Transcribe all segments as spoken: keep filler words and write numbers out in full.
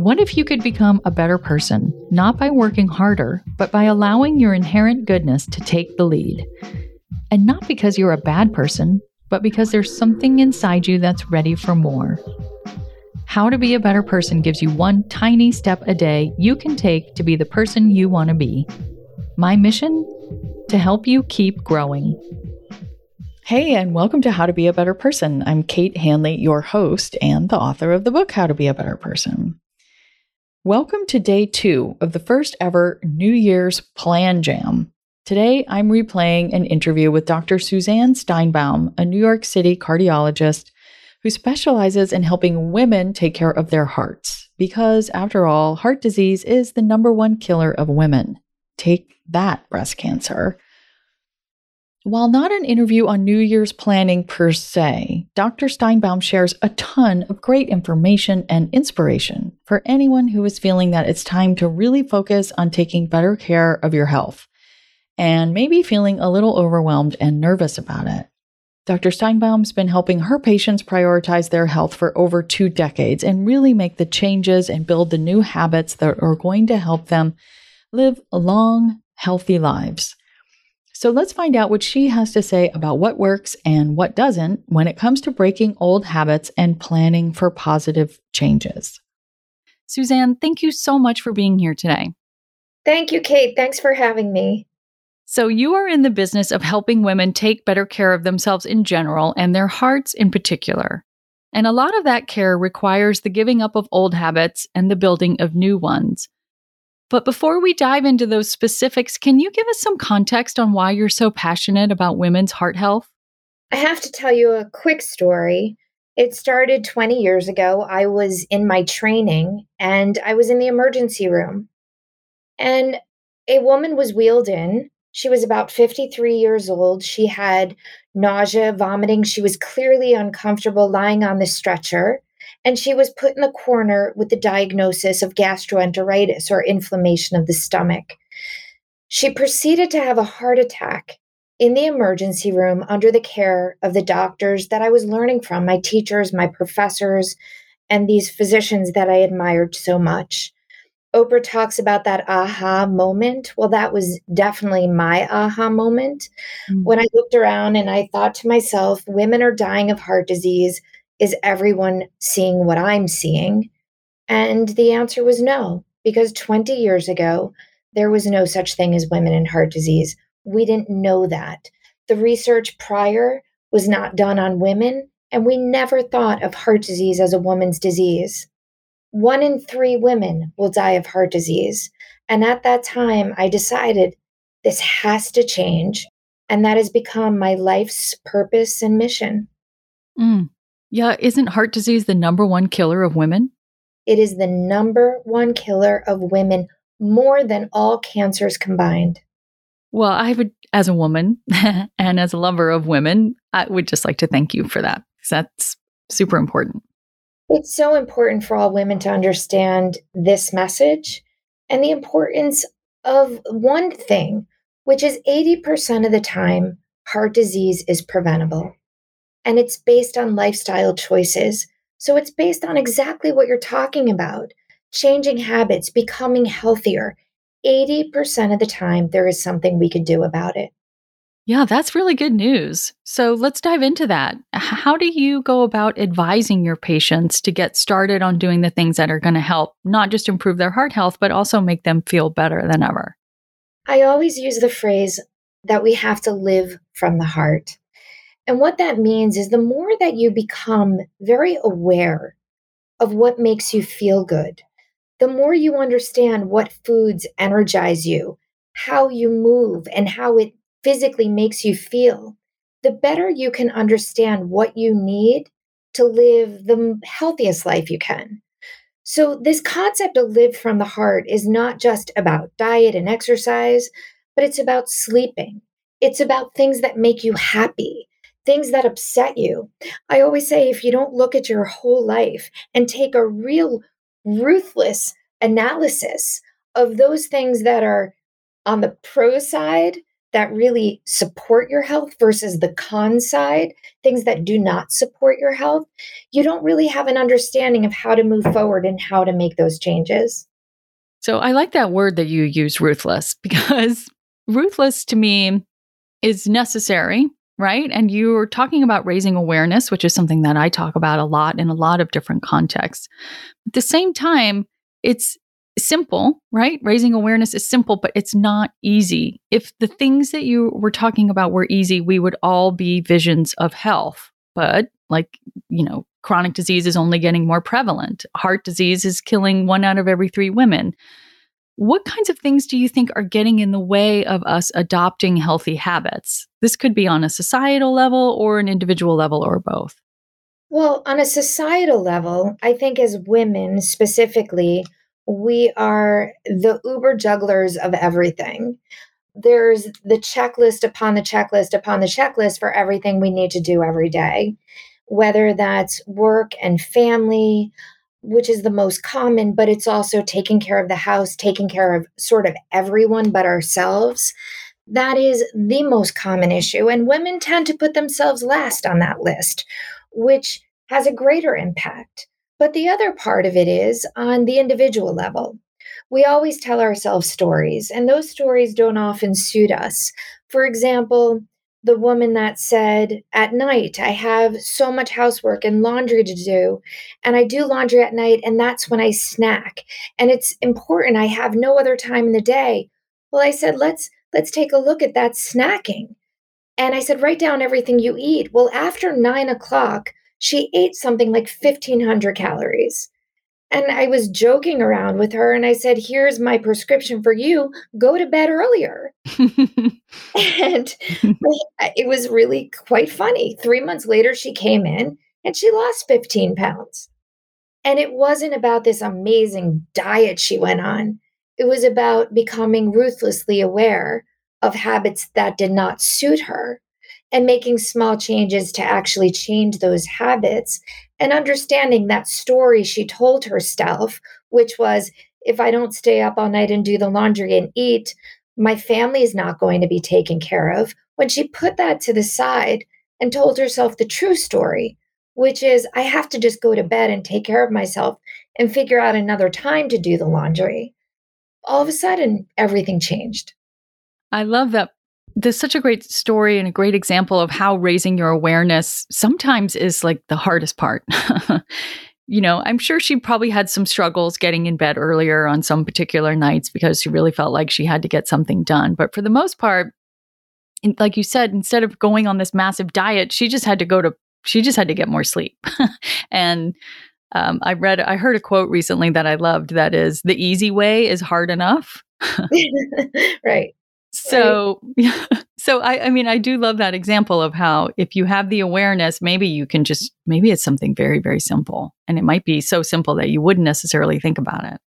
What if you could become a better person, not by working harder, but by allowing your inherent goodness to take the lead? And not because you're a bad person, but because there's something inside you that's ready for more. How to Be a Better Person gives you one tiny step a day you can take to be the person you want to be. My mission? To help you keep growing. Hey, and welcome to How to Be a Better Person. I'm Kate Hanley, your host and the author of the book, How to Be a Better Person. Welcome to day two of the first ever New Year's Plan Jam. Today, I'm replaying an interview with Doctor Suzanne Steinbaum, a New York City cardiologist who specializes in helping women take care of their hearts. Because, after all, heart disease is the number one killer of women. Take that, breast cancer. While not an interview on New Year's planning per se, Doctor Steinbaum shares a ton of great information and inspiration for anyone who is feeling that it's time to really focus on taking better care of your health and maybe feeling a little overwhelmed and nervous about it. Doctor Steinbaum's been helping her patients prioritize their health for over two decades and really make the changes and build the new habits that are going to help them live long, healthy lives. So let's find out what she has to say about what works and what doesn't when it comes to breaking old habits and planning for positive changes. Suzanne, thank you so much for being here today. Thank you, Kate. Thanks for having me. So you are in the business of helping women take better care of themselves in general and their hearts in particular. And a lot of that care requires the giving up of old habits and the building of new ones. But before we dive into those specifics, can you give us some context on why you're so passionate about women's heart health? I have to tell you a quick story. It started twenty years ago. I was in my training and I was in the emergency room. And a woman was wheeled in. She was about fifty-three years old. She had nausea, vomiting. She was clearly uncomfortable lying on the stretcher. And she was put in the corner with the diagnosis of gastroenteritis or inflammation of the stomach. She proceeded to have a heart attack in the emergency room under the care of the doctors that I was learning from, my teachers, my professors, and these physicians that I admired so much. Oprah talks about that aha moment. Well, that was definitely my aha moment. Mm. When I looked around and I thought to myself, women are dying of heart disease. Is everyone seeing what I'm seeing? And the answer was no, because twenty years ago, there was no such thing as women in heart disease. We didn't know that. The research prior was not done on women, and we never thought of heart disease as a woman's disease. One in three women will die of heart disease. And at that time, I decided this has to change, and that has become my life's purpose and mission. Mm. Yeah, isn't heart disease the number one killer of women? It is the number one killer of women, more than all cancers combined. Well, I would, as a woman and as a lover of women, I would just like to thank you for that, because that's super important. It's so important for all women to understand this message and the importance of one thing, which is eighty percent of the time, heart disease is preventable. And it's based on lifestyle choices. So it's based on exactly what you're talking about, changing habits, becoming healthier. eighty percent of the time, there is something we could do about it. Yeah, that's really good news. So let's dive into that. How do you go about advising your patients to get started on doing the things that are going to help not just improve their heart health, but also make them feel better than ever? I always use the phrase that we have to live from the heart. And what that means is the more that you become very aware of what makes you feel good, the more you understand what foods energize you, how you move, and how it physically makes you feel, the better you can understand what you need to live the healthiest life you can. So this concept of live from the heart is not just about diet and exercise, but it's about sleeping. It's about things that make you happy, things that upset you. I always say, if you don't look at your whole life and take a real ruthless analysis of those things that are on the pro side, that really support your health versus the con side, things that do not support your health, you don't really have an understanding of how to move forward and how to make those changes. So I like that word that you use, ruthless, because ruthless to me is necessary, right? And you were talking about raising awareness, which is something that I talk about a lot in a lot of different contexts. At the same time, it's simple, right? Raising awareness is simple, but it's not easy. If the things that you were talking about were easy, we would all be visions of health. But like, you know, chronic disease is only getting more prevalent. Heart disease is killing one out of every three women. What kinds of things do you think are getting in the way of us adopting healthy habits? This could be on a societal level or an individual level or both. Well, on a societal level, I think as women specifically, we are the uber jugglers of everything. There's the checklist upon the checklist upon the checklist for everything we need to do every day, whether that's work and family, which is the most common, but it's also taking care of the house, taking care of sort of everyone but ourselves. That is the most common issue. And women tend to put themselves last on that list, which has a greater impact. But the other part of it is on the individual level. We always tell ourselves stories, and those stories don't often suit us. For example, the woman that said, at night, I have so much housework and laundry to do, and I do laundry at night, and that's when I snack. And it's important. I have no other time in the day. Well, I said, let's let's take a look at that snacking. And I said, write down everything you eat. Well, after nine o'clock, she ate something like fifteen hundred calories. And I was joking around with her and I said, here's my prescription for you. Go to bed earlier. And it was really quite funny. Three months later, she came in and she lost fifteen pounds. And it wasn't about this amazing diet she went on. It was about becoming ruthlessly aware of habits that did not suit her and making small changes to actually change those habits and understanding that story she told herself, which was, if I don't stay up all night and do the laundry and eat, my family is not going to be taken care of. When she put that to the side and told herself the true story, which is, I have to just go to bed and take care of myself and figure out another time to do the laundry, all of a sudden, everything changed. I love that. There's such a great story and a great example of how raising your awareness sometimes is like the hardest part. You know, I'm sure she probably had some struggles getting in bed earlier on some particular nights because she really felt like she had to get something done. But for the most part, like you said, instead of going on this massive diet, she just had to go to, she just had to get more sleep. And um, I read, I heard a quote recently that I loved that is, the easy way is hard enough. Right. So, right. so I, I mean, I do love that example of how if you have the awareness, maybe you can just, maybe it's something very, very simple. And it might be so simple that you wouldn't necessarily think about it.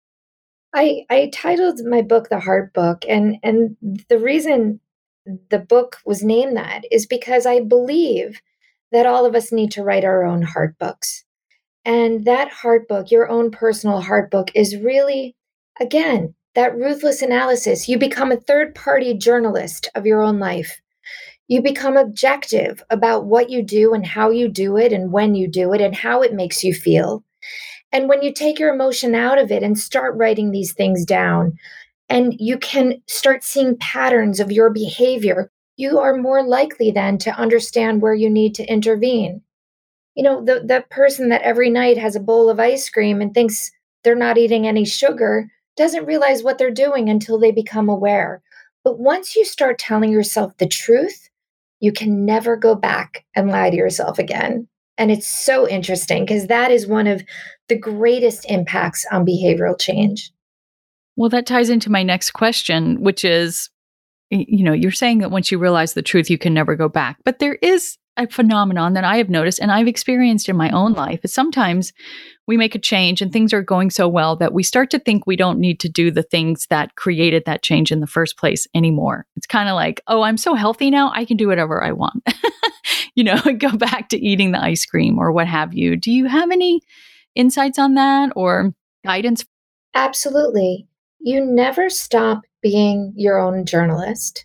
I, I titled my book The Heart Book. And, and the reason the book was named that is because I believe that all of us need to write our own heart books. And that heart book, your own personal heart book, is really, again, that ruthless analysis. You become a third-party journalist of your own life. You become objective about what you do and how you do it and when you do it and how it makes you feel. And when you take your emotion out of it and start writing these things down, and you can start seeing patterns of your behavior, you are more likely then to understand where you need to intervene. You know, the, the person that every night has a bowl of ice cream and thinks they're not eating any sugar doesn't realize what they're doing until they become aware. But once you start telling yourself the truth, you can never go back and lie to yourself again. And it's so interesting because that is one of the greatest impacts on behavioral change. Well, that ties into my next question, which is, you know, you're saying that once you realize the truth, you can never go back. But there is a phenomenon that I have noticed and I've experienced in my own life is sometimes we make a change and things are going so well that we start to think we don't need to do the things that created that change in the first place anymore. It's kind of like, oh, I'm so healthy now, I can do whatever I want. You know, go back to eating the ice cream or what have you. Do you have any insights on that or guidance? Absolutely. You never stop being your own journalist.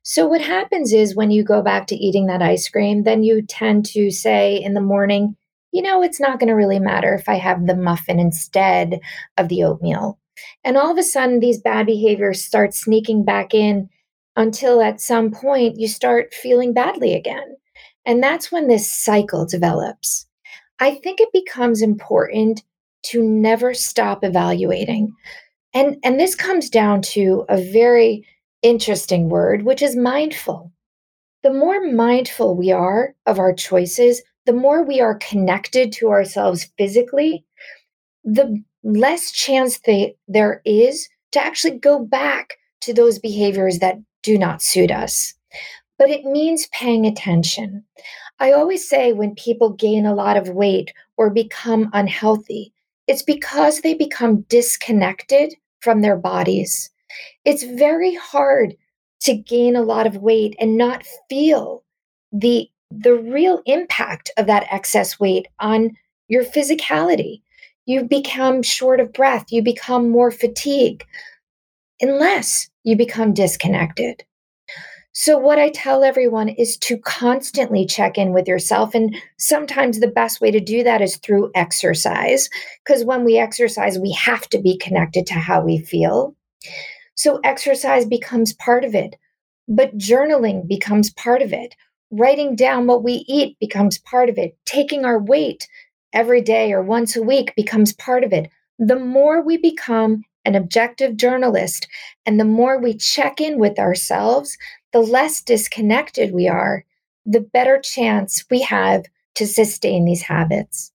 So what happens is when you go back to eating that ice cream, then you tend to say in the morning, you know, it's not going to really matter if I have the muffin instead of the oatmeal. And all of a sudden, these bad behaviors start sneaking back in until at some point you start feeling badly again. And that's when this cycle develops. I think it becomes important to never stop evaluating. And, and this comes down to a very interesting word, which is mindful. The more mindful we are of our choices, the more we are connected to ourselves physically, the less chance they, there is to actually go back to those behaviors that do not suit us. But it means paying attention. I always say when people gain a lot of weight or become unhealthy, it's because they become disconnected from their bodies. It's very hard to gain a lot of weight and not feel the the real impact of that excess weight on your physicality. You become short of breath, you become more fatigued, unless you become disconnected. So, what I tell everyone is to constantly check in with yourself. And sometimes the best way to do that is through exercise, because when we exercise, we have to be connected to how we feel. So, exercise becomes part of it, but journaling becomes part of it. Writing down what we eat becomes part of it. Taking our weight every day or once a week becomes part of it. The more we become an objective journalist and the more we check in with ourselves, the less disconnected we are, the better chance we have to sustain these habits.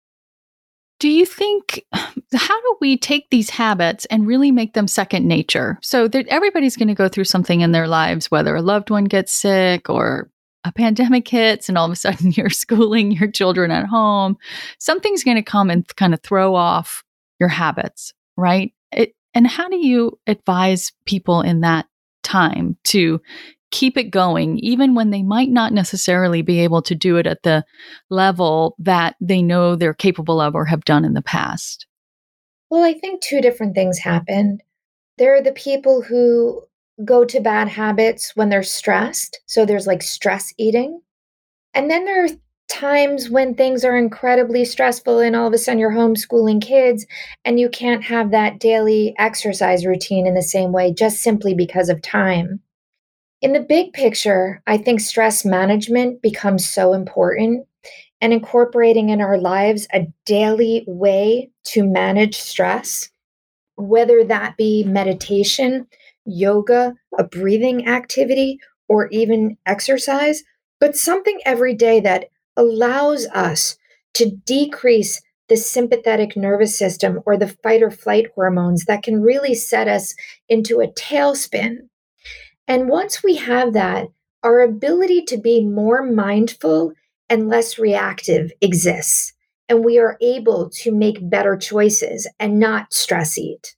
Do you think, how do we take these habits and really make them second nature? So that everybody's going to go through something in their lives, whether a loved one gets sick or a pandemic hits and all of a sudden you're schooling your children at home. Something's going to come and kind of throw off your habits, right? It, and how do you advise people in that time to keep it going, even when they might not necessarily be able to do it at the level that they know they're capable of or have done in the past? Well, I think two different things happen. There are the people who go to bad habits when they're stressed. So there's like stress eating. And then there are times when things are incredibly stressful and all of a sudden you're homeschooling kids and you can't have that daily exercise routine in the same way just simply because of time. In the big picture, I think stress management becomes so important, and incorporating in our lives a daily way to manage stress, whether that be meditation, yoga, a breathing activity, or even exercise, but something every day that allows us to decrease the sympathetic nervous system or the fight or flight hormones that can really set us into a tailspin. And once we have that, our ability to be more mindful and less reactive exists. And we are able to make better choices and not stress eat.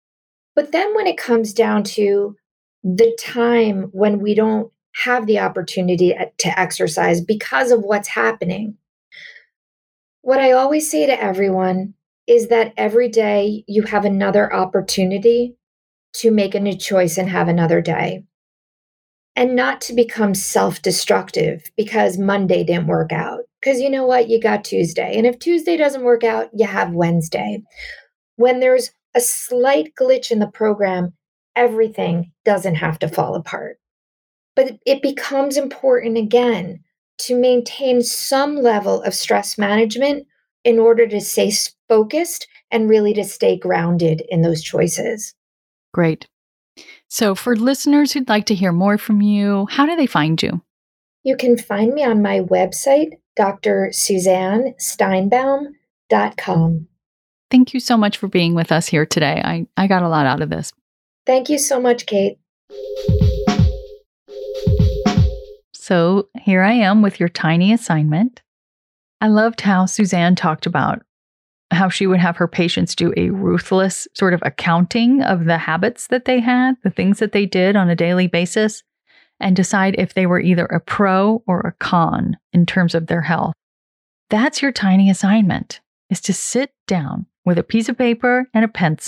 But then when it comes down to the time when we don't have the opportunity to exercise because of what's happening, what I always say to everyone is that every day you have another opportunity to make a new choice and have another day. And not to become self-destructive because Monday didn't work out. Because you know what? You got Tuesday. And if Tuesday doesn't work out, you have Wednesday. When there's a slight glitch in the program, everything doesn't have to fall apart. But it becomes important again to maintain some level of stress management in order to stay focused and really to stay grounded in those choices. Great. So for listeners who'd like to hear more from you, how do they find you? You can find me on my website, D R Suzanne Steinbaum dot com. Thank you so much for being with us here today. I, I got a lot out of this. Thank you so much, Kate. So here I am with your tiny assignment. I loved how Suzanne talked about how she would have her patients do a ruthless sort of accounting of the habits that they had, the things that they did on a daily basis, and decide if they were either a pro or a con in terms of their health. That's your tiny assignment, is to sit down with a piece of paper and a pencil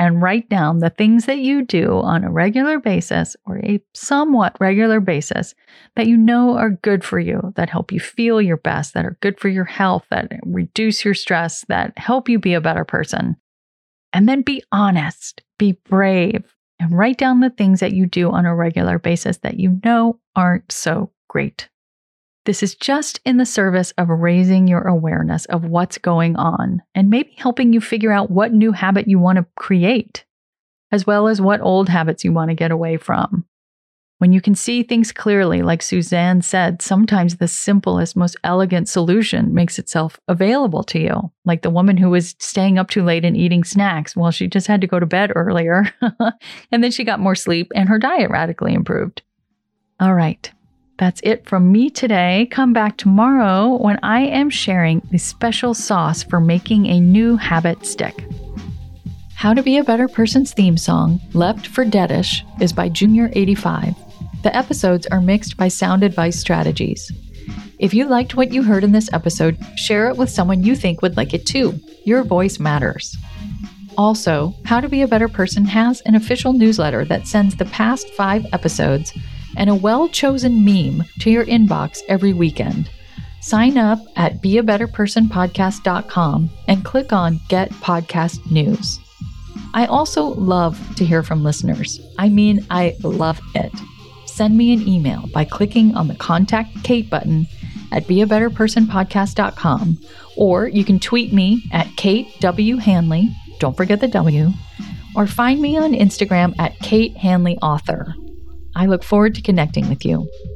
and write down the things that you do on a regular basis or a somewhat regular basis that you know are good for you, that help you feel your best, that are good for your health, that reduce your stress, that help you be a better person. And then be honest, be brave, and write down the things that you do on a regular basis that you know aren't so great. This is just in the service of raising your awareness of what's going on and maybe helping you figure out what new habit you want to create, as well as what old habits you want to get away from. When you can see things clearly, like Suzanne said, sometimes the simplest, most elegant solution makes itself available to you, like the woman who was staying up too late and eating snacks while she just had to go to bed earlier, and then she got more sleep and her diet radically improved. All right. That's it from me today. Come back tomorrow when I am sharing the special sauce for making a new habit stick. How to Be a Better Person's theme song, Left for Deadish, is by Junior eighty-five. The episodes are mixed by Sound Advice Strategies. If you liked what you heard in this episode, share it with someone you think would like it too. Your voice matters. Also, How to Be a Better Person has an official newsletter that sends the past five episodes and a well-chosen meme to your inbox every weekend. Sign up at be a better person podcast dot com and click on Get Podcast News. I also love to hear from listeners. I mean, I love it. Send me an email by clicking on the Contact Kate button at be a better person podcast dot com, or you can tweet me at Kate W. Hanley, don't forget the W, or find me on Instagram at Kate Hanley Author. I look forward to connecting with you.